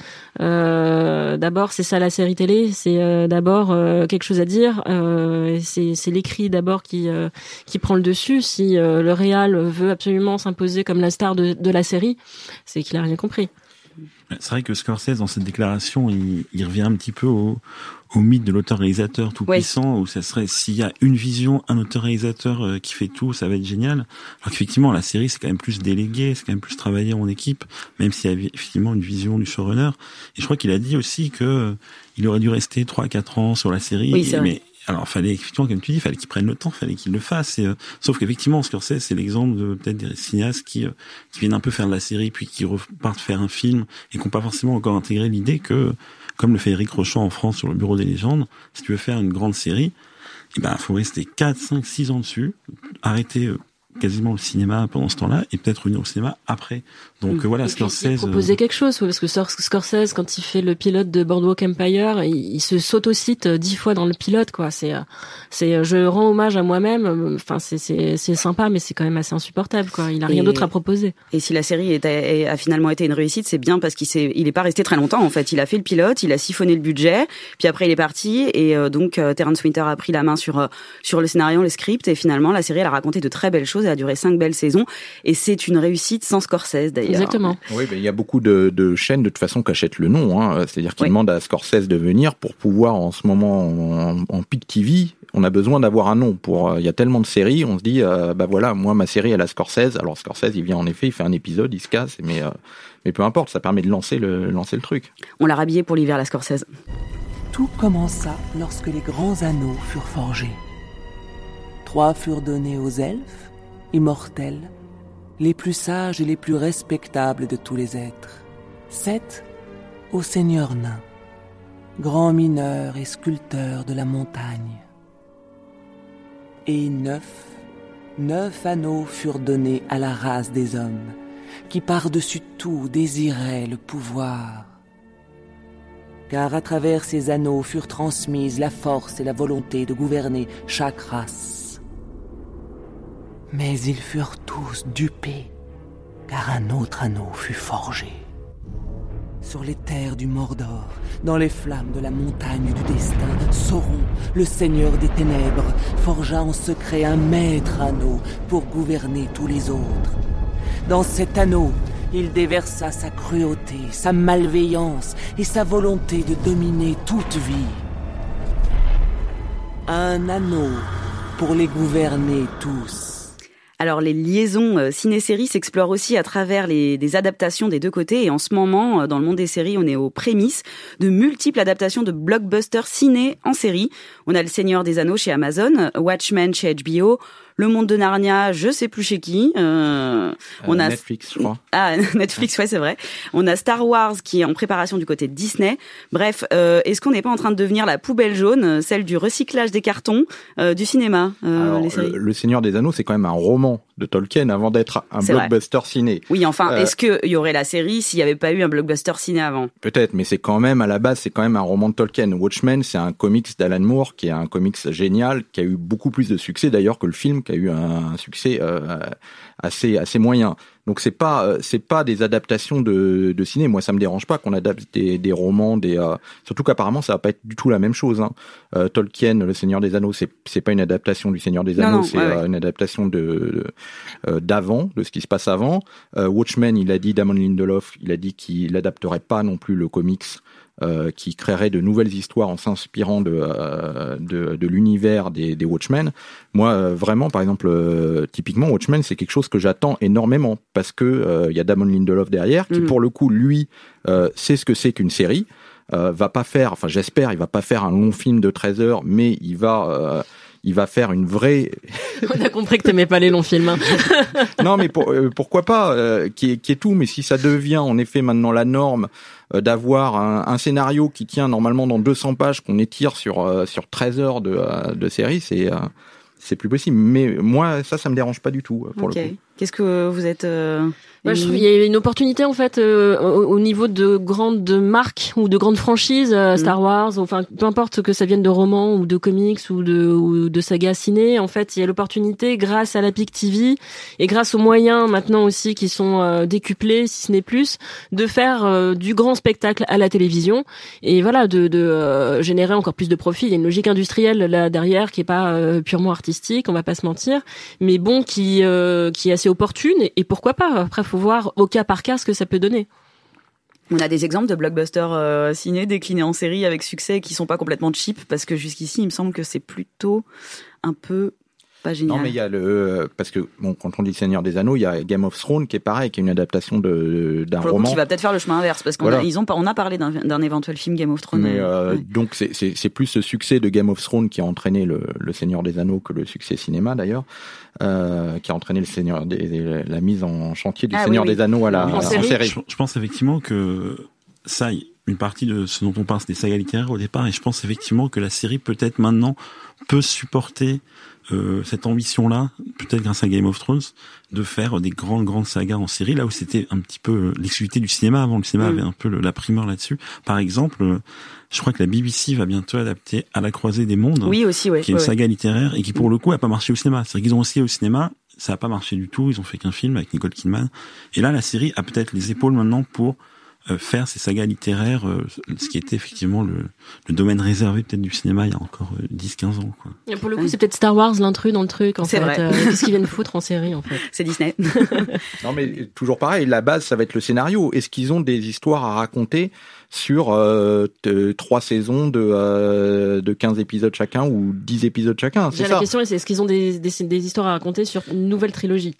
euh, d'abord c'est ça la série télé, c'est euh, d'abord euh, quelque chose à dire. Euh, c'est, c'est l'écrit d'abord qui euh, qui prend le dessus. Si euh, le réal veut absolument s'imposer comme la star de, de la série, c'est qu'il a rien compris. C'est vrai que Scorsese, dans cette déclaration, il, il revient un petit peu au, au mythe de l'auteur-réalisateur tout puissant, oui. Où ça serait, s'il y a une vision, un auteur-réalisateur euh, qui fait tout, ça va être génial. Alors qu'effectivement, la série, c'est quand même plus délégué, c'est quand même plus travaillé en équipe, même s'il y a effectivement une vision du showrunner. Et je crois qu'il a dit aussi que euh, il aurait dû rester trois à quatre ans sur la série, oui, c'est mais vrai. Alors, fallait, effectivement, comme tu dis, fallait qu'il prenne le temps, fallait qu'il le fasse. Et, euh, sauf qu'effectivement, Scorsese, c'est l'exemple de peut-être des cinéastes qui, euh, qui viennent un peu faire de la série, puis qui repartent faire un film, et qui n'ont pas forcément encore intégré l'idée que, comme le fait Éric Rochant en France sur le Bureau des légendes, si tu veux faire une grande série, eh ben, faut rester quatre, cinq, six ans dessus, arrêter euh, quasiment le cinéma pendant ce temps-là, et peut-être revenir au cinéma après. Donc, mmh. voilà, Scorsese... proposer quelque chose, parce que Scorsese, quand il fait le pilote de Boardwalk Empire, il, il se s'autocite dix fois dans le pilote, quoi. C'est, c'est, je rends hommage à moi-même. Enfin, c'est, c'est, c'est sympa, mais c'est quand même assez insupportable, quoi. Il a rien et, d'autre à proposer. Et si la série est, est, a finalement été une réussite, c'est bien parce qu'il s'est, il est pas resté très longtemps, en fait. Il a fait le pilote, il a siphonné le budget, puis après il est parti, et euh, donc, euh, Terence Winter a pris la main sur, euh, sur le scénario, le script, et finalement, la série, elle a raconté de très belles choses, elle a duré cinq belles saisons, et c'est une réussite sans Scorsese, d'ailleurs. Exactement. Oui, ben, il y a beaucoup de, de chaînes de toute façon qui achètent le nom, hein. C'est-à-dire qu'ils oui. demandent à Scorsese de venir pour pouvoir en ce moment en, en peak T V. On a besoin d'avoir un nom. Pour, il y a tellement de séries, on se dit, euh, bah voilà, moi ma série elle a Scorsese. Alors Scorsese, il vient en effet, il fait un épisode, il se casse, mais euh, mais peu importe, ça permet de lancer le lancer le truc. On l'a rhabillé pour l'hiver, la Scorsese. Tout commença lorsque les grands anneaux furent forgés. Trois furent donnés aux elfes, immortels, les plus sages et les plus respectables de tous les êtres. Sept aux seigneurs nains, grands mineurs et sculpteurs de la montagne. Et neuf, neuf anneaux furent donnés à la race des hommes, qui par-dessus tout désiraient le pouvoir. Car à travers ces anneaux furent transmises la force et la volonté de gouverner chaque race. Mais ils furent tous dupés, car un autre anneau fut forgé. Sur les terres du Mordor, dans les flammes de la montagne du destin, Sauron, le seigneur des ténèbres, forgea en secret un maître anneau pour gouverner tous les autres. Dans cet anneau, il déversa sa cruauté, sa malveillance et sa volonté de dominer toute vie. Un anneau pour les gouverner tous. Alors les liaisons euh, ciné-séries s'explorent aussi à travers les des adaptations des deux côtés, et en ce moment, euh, dans le monde des séries, on est aux prémices de multiples adaptations de blockbusters ciné en série. On a Le Seigneur des Anneaux chez Amazon, Watchmen chez H B O, Le Monde de Narnia, je sais plus chez qui. Euh, on euh, a Netflix, je crois. Ah, Netflix, ouais, c'est vrai. On a Star Wars qui est en préparation du côté de Disney. Bref, euh, est-ce qu'on n'est pas en train de devenir la poubelle jaune, celle du recyclage des cartons euh, du cinéma, euh, Alors, les séries le, le Seigneur des Anneaux, c'est quand même un roman de Tolkien avant d'être un c'est blockbuster vrai. Ciné. Oui, enfin, euh, est-ce qu'il y aurait la série s'il n'y avait pas eu un blockbuster ciné avant? Peut-être, mais c'est quand même, à la base, c'est quand même un roman de Tolkien. Watchmen, c'est un comics d'Alan Moore, qui est un comics génial, qui a eu beaucoup plus de succès d'ailleurs que le film, qui a eu un, un succès euh, assez assez moyen. Donc c'est pas c'est pas des adaptations de de ciné. Moi ça me dérange pas qu'on adapte des des romans, des euh, surtout qu'apparemment ça va pas être du tout la même chose. Hein. Euh, Tolkien, Le Seigneur des Anneaux, c'est c'est pas une adaptation du Seigneur des Anneaux, non, non, c'est ouais, euh, ouais. une adaptation de, de euh, d'avant, de ce qui se passe avant. Euh, Watchmen, il a dit, Damon Lindelof, il a dit qu'il adapterait pas non plus le comics. euh, qui créerait de nouvelles histoires en s'inspirant de, euh, de, de l'univers des, des Watchmen. Moi, euh, vraiment, par exemple, euh, typiquement, Watchmen, c'est quelque chose que j'attends énormément parce que euh, il y a Damon Lindelof derrière, qui mmh. pour le coup, lui, euh, sait ce que c'est qu'une série. Euh, va pas faire, enfin j'espère, il va pas faire un long film de treize heures, mais il va, euh, il va faire une vraie. On a compris que t'aimais pas les longs films. Hein. Non, mais pour, euh, pourquoi pas, euh, qui est, qui est tout. Mais si ça devient en effet maintenant la norme euh, d'avoir un, un scénario qui tient normalement dans deux cents pages qu'on étire sur euh, sur treize heures de euh, de série, c'est euh, c'est plus possible. Mais moi, ça, ça me dérange pas du tout pour okay. le coup. Qu'est-ce que vous êtes euh... Moi, je trouve qu'il y a une opportunité en fait euh, au, au niveau de grandes marques ou de grandes franchises, euh, Star mmh. Wars, enfin peu importe que ça vienne de romans ou de comics ou de ou de sagas ciné. En fait, il y a l'opportunité grâce à la P I C T V et grâce aux moyens maintenant aussi qui sont euh, décuplés, si ce n'est plus, de faire euh, du grand spectacle à la télévision et voilà de, de euh, générer encore plus de profit. Il y a une logique industrielle là derrière qui est pas euh, purement artistique, on va pas se mentir, mais bon qui euh, qui est assez opportune et, et pourquoi pas. Après, faut voir au cas par cas ce que ça peut donner. On a des exemples de blockbusters euh, ciné déclinés en série avec succès qui sont pas complètement cheap parce que jusqu'ici, il me semble que c'est plutôt un peu pas génial. Non, mais il y a le parce que bon, quand on dit Seigneur des Anneaux, il y a Game of Thrones qui est pareil, qui est une adaptation de d'un Pour roman. Qui va peut-être faire le chemin inverse parce qu'on voilà. a, ils ont on a parlé d'un, d'un éventuel film Game of Thrones. Mais euh, ouais. donc c'est c'est c'est plus ce succès de Game of Thrones qui a entraîné le le Seigneur des Anneaux que le succès cinéma d'ailleurs, euh, qui a entraîné le Seigneur des, des la mise en chantier du ah, Seigneur oui, oui. des Anneaux à la en, en série. série. Je, je pense effectivement que ça, une partie de ce dont on parle, c'est des sagas littéraires au départ, et je pense effectivement que la série peut-être maintenant peut supporter Euh, cette ambition-là, peut-être grâce à Game of Thrones, de faire des grandes, grandes sagas en série, là où c'était un petit peu l'exclusivité du cinéma. Avant, le cinéma mmh. avait un peu le, la primeur là-dessus. Par exemple, je crois que la B B C va bientôt adapter À la croisée des mondes, oui, aussi, ouais, qui est une ouais, saga ouais. littéraire et qui, pour le coup, a pas marché au cinéma. C'est-à-dire qu'ils ont essayé au cinéma, ça a pas marché du tout, ils ont fait qu'un film avec Nicole Kidman. Et là, la série a peut-être les épaules maintenant pour Euh, faire ces sagas littéraires, euh, ce qui était effectivement le, le domaine réservé peut-être du cinéma il y a encore euh, dix quinze ans. Quoi. Et pour le coup, c'est peut-être Star Wars l'intrus dans le truc, en c'est fait. Vrai. Euh, qu'est-ce qu'ils viennent foutre en série, en fait. C'est Disney. Non, mais toujours pareil, la base, ça va être le scénario. Est-ce qu'ils ont des histoires à raconter sur euh, de, trois saisons de, euh, de quinze épisodes chacun ou dix épisodes chacun, c'est J'ai ça. La question, c'est est-ce qu'ils ont des, des, des histoires à raconter sur une nouvelle trilogie?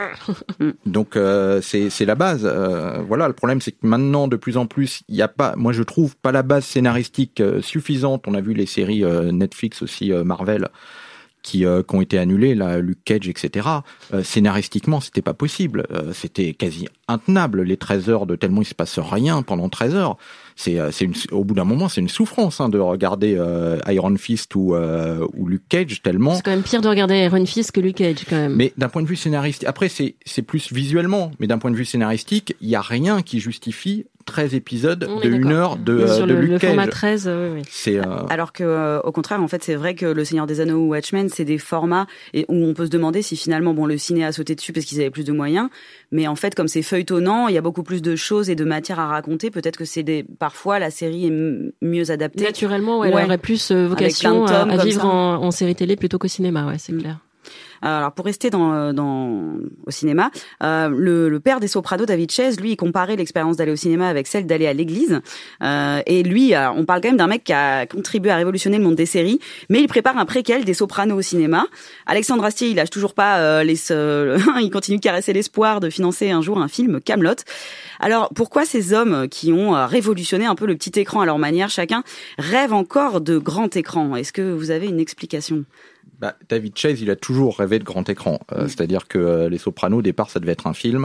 Donc euh, c'est c'est la base. Euh, voilà, le problème c'est que maintenant de plus en plus il y a pas, moi je trouve pas la base scénaristique euh, suffisante. On a vu les séries euh, Netflix aussi euh, Marvel qui, euh, qui ont été annulées, là, Luke Cage, et cetera. Euh, scénaristiquement c'était pas possible. Euh, c'était quasi intenable les treize heures de tellement il se passe rien pendant treize heures. C'est c'est une, au bout d'un moment c'est une souffrance hein, de regarder euh, Iron Fist ou euh, ou Luke Cage tellement. C'est quand même pire de regarder Iron Fist que Luke Cage quand même. Mais d'un point de vue scénaristique, après c'est c'est plus visuellement, mais d'un point de vue scénaristique, il y a rien qui justifie treize épisodes On de une heure de, sur de le, Luke le Cage. Format treize, oui, oui. C'est euh... alors que euh, au contraire en fait c'est vrai que le Seigneur des Anneaux ou Watchmen c'est des formats et où on peut se demander si finalement bon le ciné a sauté dessus parce qu'ils avaient plus de moyens, mais en fait comme c'est feuilletonnant, il y a beaucoup plus de choses et de matière à raconter. Peut-être que c'est des parfois la série est m- mieux adaptée. Naturellement, ouais, ouais. Elle aurait plus euh, vocation à, à vivre en, en série télé plutôt qu'au cinéma, ouais, c'est mmh. clair. Alors pour rester dans, dans au cinéma, euh, le, le père des Sopranos, David Chase, lui, il comparait l'expérience d'aller au cinéma avec celle d'aller à l'église. Euh, et lui, euh, on parle quand même d'un mec qui a contribué à révolutionner le monde des séries, mais il prépare un préquel des Sopranos au cinéma. Alexandre Astier, il lâche toujours pas euh, les, euh, il continue de caresser l'espoir de financer un jour un film Kaamelott. Alors pourquoi ces hommes qui ont révolutionné un peu le petit écran à leur manière, chacun rêvent encore de grand écran? Est-ce que vous avez une explication? Bah, David Chase, il a toujours rêvé de grand écran. Euh, mmh. C'est-à-dire que euh, Les Sopranos, au départ, ça devait être un film.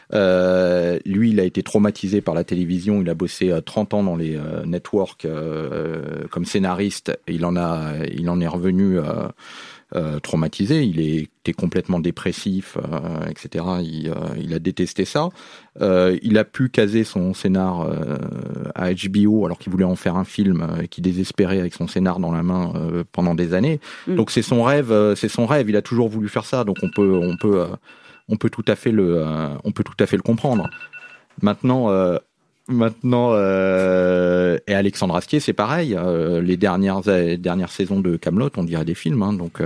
Euh, lui, il a été traumatisé par la télévision. Il a bossé euh, trente ans dans les euh, networks euh, comme scénariste. Et il en a, il en est revenu euh, euh, traumatisé. Il était complètement dépressif, euh, et cetera. Il, euh, il a détesté ça. Euh, il a pu caser son scénar euh, à H B O alors qu'il voulait en faire un film, euh, qui désespérait avec son scénar dans la main euh, pendant des années. Mmh. Donc c'est son rêve, euh, c'est son rêve. Il a toujours voulu faire ça. Donc on peut, on peut, euh, on peut tout à fait le, euh, on peut tout à fait le comprendre. Maintenant. Euh, Maintenant, euh, et Alexandre Astier, c'est pareil. Euh, les dernières les dernières saisons de Kaamelott, on dirait des films. Hein, donc, euh...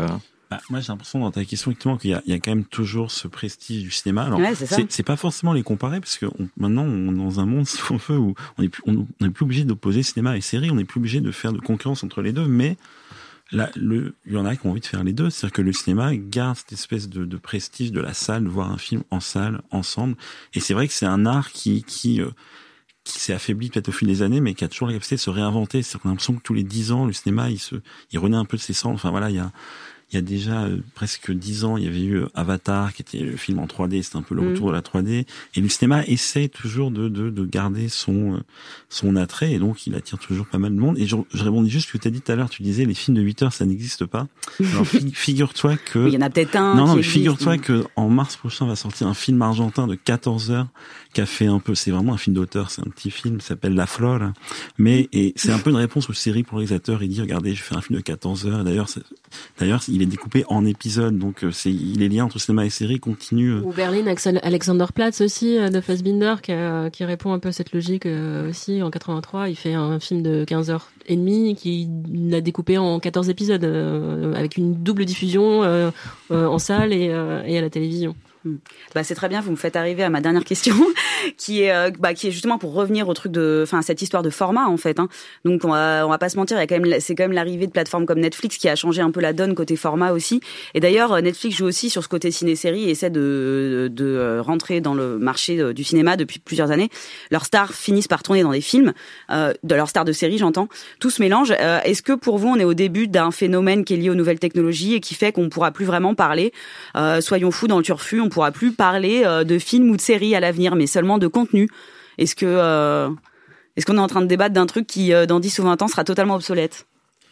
Bah, moi, j'ai l'impression dans ta question effectivement qu'il y a, il y a quand même toujours ce prestige du cinéma. Alors, ouais, c'est, ça. c'est, c'est pas forcément les comparer parce que on, maintenant, on est dans un monde, si on veut, où on est plus, on, on est plus obligé d'opposer cinéma et série. On est plus obligé de faire de concurrence entre les deux. Mais là, le, il y en a qui ont envie de faire les deux. C'est-à-dire que le cinéma garde cette espèce de, de prestige de la salle, de voir un film en salle, ensemble. Et c'est vrai que c'est un art qui, qui, euh, qui s'est affaibli peut-être au fil des années, mais qui a toujours la capacité de se réinventer. C'est-à-dire qu'on a l'impression que tous les dix ans, le cinéma, il se, il renaît un peu de ses cendres. Enfin voilà, il y a, il y a déjà euh, presque dix ans, il y avait eu euh, Avatar, qui était le film en trois D, c'était un peu le retour mmh. de la trois D. Et le cinéma essaie toujours de, de, de garder son, euh, son attrait, et donc il attire toujours pas mal de monde. Et je, je répondis juste ce que tu as dit tout à l'heure, tu disais les films de huit heures, ça n'existe pas. Alors fi- figure-toi que... Il y en a peut-être un. Non, non, qui mais existe, figure-toi mais... que en mars prochain va sortir un film argentin de quatorze heures, qui a fait un peu, c'est vraiment un film d'auteur, c'est un petit film, ça s'appelle La Flore. Mais, et c'est un peu une réponse aux séries pour le réalisateur. Il dit, regardez, je fais un film de quatorze heures, et d'ailleurs, c'est, d'ailleurs, il est découpé en épisodes, donc c'est, les liens entre cinéma et série continuent. Ou Berlin, Alexanderplatz aussi, de Fassbinder, qui, a, qui répond un peu à cette logique aussi. En quatre-vingt-trois, il fait un film de quinze heures et demie, qui l'a découpé en quatorze épisodes, euh, avec une double diffusion euh, euh, en salle et, euh, et à la télévision. Bah c'est très bien, vous me faites arriver à ma dernière question qui est euh, bah qui est justement pour revenir au truc de enfin cette histoire de format en fait hein. Donc on va on va pas se mentir, il y a quand même c'est quand même l'arrivée de plateformes comme Netflix qui a changé un peu la donne côté format aussi. Et d'ailleurs Netflix joue aussi sur ce côté ciné-série et essaie de de rentrer dans le marché du cinéma depuis plusieurs années. Leurs stars finissent par tourner dans des films, euh, de leurs stars de série, j'entends. Tout se mélange. Euh, est-ce que pour vous on est au début d'un phénomène qui est lié aux nouvelles technologies et qui fait qu'on pourra plus vraiment parler euh, soyons fous dans le turfu, on pourra plus parler euh, de films ou de séries à l'avenir, mais seulement de contenu. Est-ce que euh, est-ce qu'on est en train de débattre d'un truc qui, euh, dans dix ou vingt ans, sera totalement obsolète ?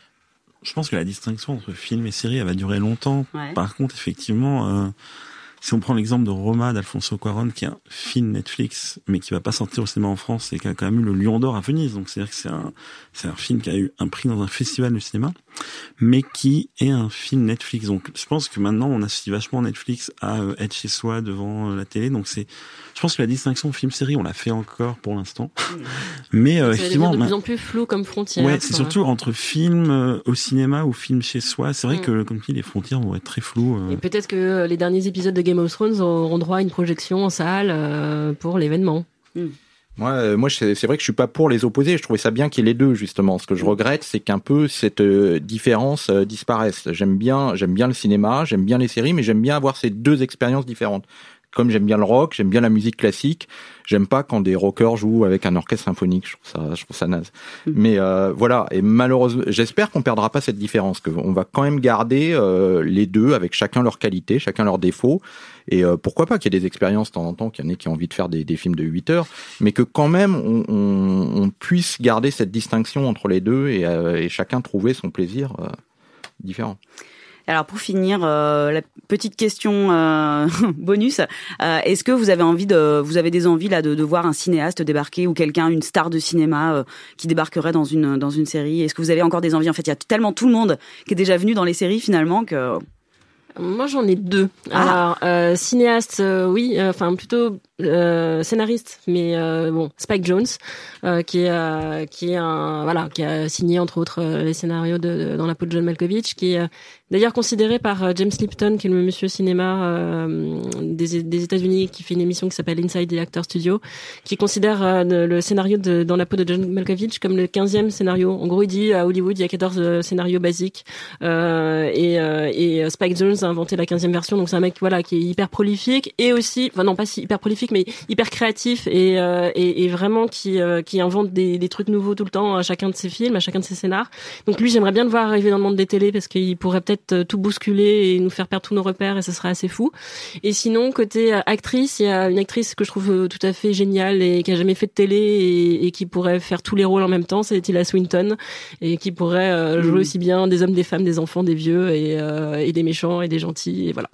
Je pense que la distinction entre film et série, elle va durer longtemps. Ouais. Par contre, effectivement, euh, si on prend l'exemple de Roma d'Alfonso Cuarón, qui est un film Netflix, mais qui va pas sortir au cinéma en France et qui a quand même eu le Lion d'Or à Venise, donc c'est-à-dire que c'est un, c'est un film qui a eu un prix dans un festival de cinéma, mais qui est un film Netflix. Donc, je pense que maintenant, on associe vachement Netflix à euh, être chez soi devant euh, la télé. Donc, c'est, je pense que la distinction film-série, on l'a fait encore pour l'instant. Mmh. Mais euh, ça effectivement, de plus en plus flou comme frontière. Ouais, c'est surtout entre film euh, au cinéma ou film chez soi. C'est vrai mmh. que, comme tu dis, les frontières vont être très floues. Euh... Et peut-être que les derniers épisodes de Game of Thrones auront droit à une projection en salle euh, pour l'événement. Mmh. Moi, euh, moi, c'est, c'est vrai que je suis pas pour les opposer. Je trouvais ça bien qu'il y ait les deux, justement. Ce que je regrette, c'est qu'un peu cette euh, différence euh, disparaisse. J'aime bien, j'aime bien le cinéma, j'aime bien les séries, mais j'aime bien avoir ces deux expériences différentes. Comme j'aime bien le rock, j'aime bien la musique classique. J'aime pas quand des rockers jouent avec un orchestre symphonique. Je trouve ça, je trouve ça naze. Mmh. Mais euh, voilà. Et malheureusement, j'espère qu'on perdra pas cette différence. Qu'on va quand même garder euh, les deux avec chacun leurs qualités, chacun leurs défauts. Et euh, pourquoi pas qu'il y ait des expériences de temps en temps, qu'il y en ait qui ont envie de faire des, des films de huit heures, mais que quand même on, on, on puisse garder cette distinction entre les deux et, euh, et chacun trouver son plaisir euh, différent. Alors pour finir, euh, la petite question euh, bonus, euh, est-ce que vous avez envie de, vous avez des envies là de, de voir un cinéaste débarquer ou quelqu'un, une star de cinéma euh, qui débarquerait dans une dans une série ? Est-ce que vous avez encore des envies ? En fait, il y a tellement tout le monde qui est déjà venu dans les séries finalement que. Moi, j'en ai deux. Ah. Alors, euh, cinéaste, euh, oui, enfin euh, plutôt euh, scénariste, mais euh, bon, Spike Jonze, euh, qui est euh, qui est un voilà, qui a signé entre autres euh, les scénarios de, de Dans la peau de John Malkovich, qui est euh, d'ailleurs considéré par euh, James Lipton, qui est le monsieur cinéma euh, des des États-Unis, qui fait une émission qui s'appelle Inside the Actor Studio, qui considère euh, le scénario de Dans la peau de John Malkovich comme le quinzième scénario. En gros, il dit à Hollywood, il y a quatorze euh, scénarios basiques euh, et euh, et Spike Jonze a inventé la quinzième version, donc c'est un mec voilà qui est hyper prolifique et aussi, enfin non pas si hyper prolifique mais hyper créatif et euh, et, et vraiment qui euh, qui invente des, des trucs nouveaux tout le temps à chacun de ses films, à chacun de ses scénars. Donc lui, j'aimerais bien le voir arriver dans le monde des télés parce qu'il pourrait peut-être tout bousculer et nous faire perdre tous nos repères et ça serait assez fou. Et sinon côté actrice, il y a une actrice que je trouve tout à fait géniale et qui a jamais fait de télé et, et qui pourrait faire tous les rôles en même temps, c'est Tilda Swinton, et qui pourrait euh, jouer mmh. aussi bien des hommes, des femmes, des enfants, des vieux et euh, et des méchants et des gentils et voilà.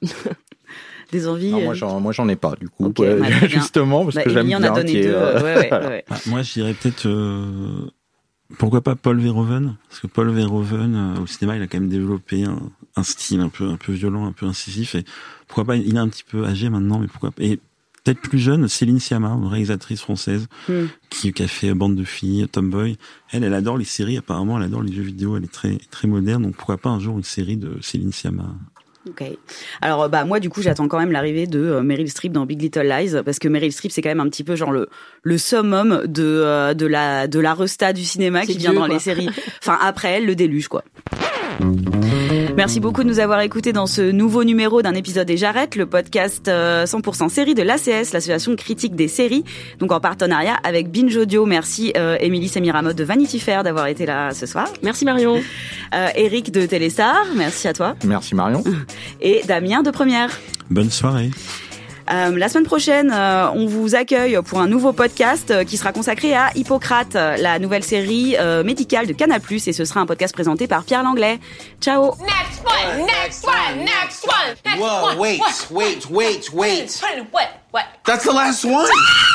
Des envies. Non, moi, j'en, moi, j'en ai pas, du coup. Okay, ouais, bah, justement, parce bah, que j'aime bien. En a donné deux. Euh... Ouais, ouais, ouais, ouais. Bah, moi, je dirais peut-être, euh, pourquoi pas Paul Verhoeven? Parce que Paul Verhoeven, euh, au cinéma, il a quand même développé un, un style un peu, un peu violent, un peu incisif. Et pourquoi pas, il est un petit peu âgé maintenant, mais pourquoi pas. Et peut-être plus jeune, Céline Sciamma, une réalisatrice française, mm. qui, qui a fait Bande de filles, Tomboy. Elle, elle adore les séries, apparemment, elle adore les jeux vidéo, elle est très, très moderne. Donc pourquoi pas un jour une série de Céline Sciamma? Ok. Alors bah moi du coup j'attends quand même l'arrivée de euh, Meryl Streep dans Big Little Lies parce que Meryl Streep c'est quand même un petit peu genre le le summum de euh, de la de la resta du cinéma C'est qui vient Dieu, dans quoi. les séries. Enfin après elle le déluge quoi. Merci beaucoup de nous avoir écoutés dans ce nouveau numéro d'un épisode et j'arrête, le podcast euh, cent pour cent série de l'A C S, l'association critique des séries, donc en partenariat avec Binge Audio. Merci euh, Émilie Semiramod de Vanity Fair d'avoir été là ce soir. Merci Marion. Euh, Eric de Téléstar, merci à toi. Merci Marion. Et Damien de Première. Bonne soirée. Euh, la semaine prochaine, euh, on vous accueille pour un nouveau podcast euh, qui sera consacré à Hippocrate, la nouvelle série euh, médicale de Canal plus, et ce sera un podcast présenté par Pierre Langlais. Ciao. Next one, next one, next one, next Whoa, one. wait, what, wait, wait, wait. What? What? That's the last one.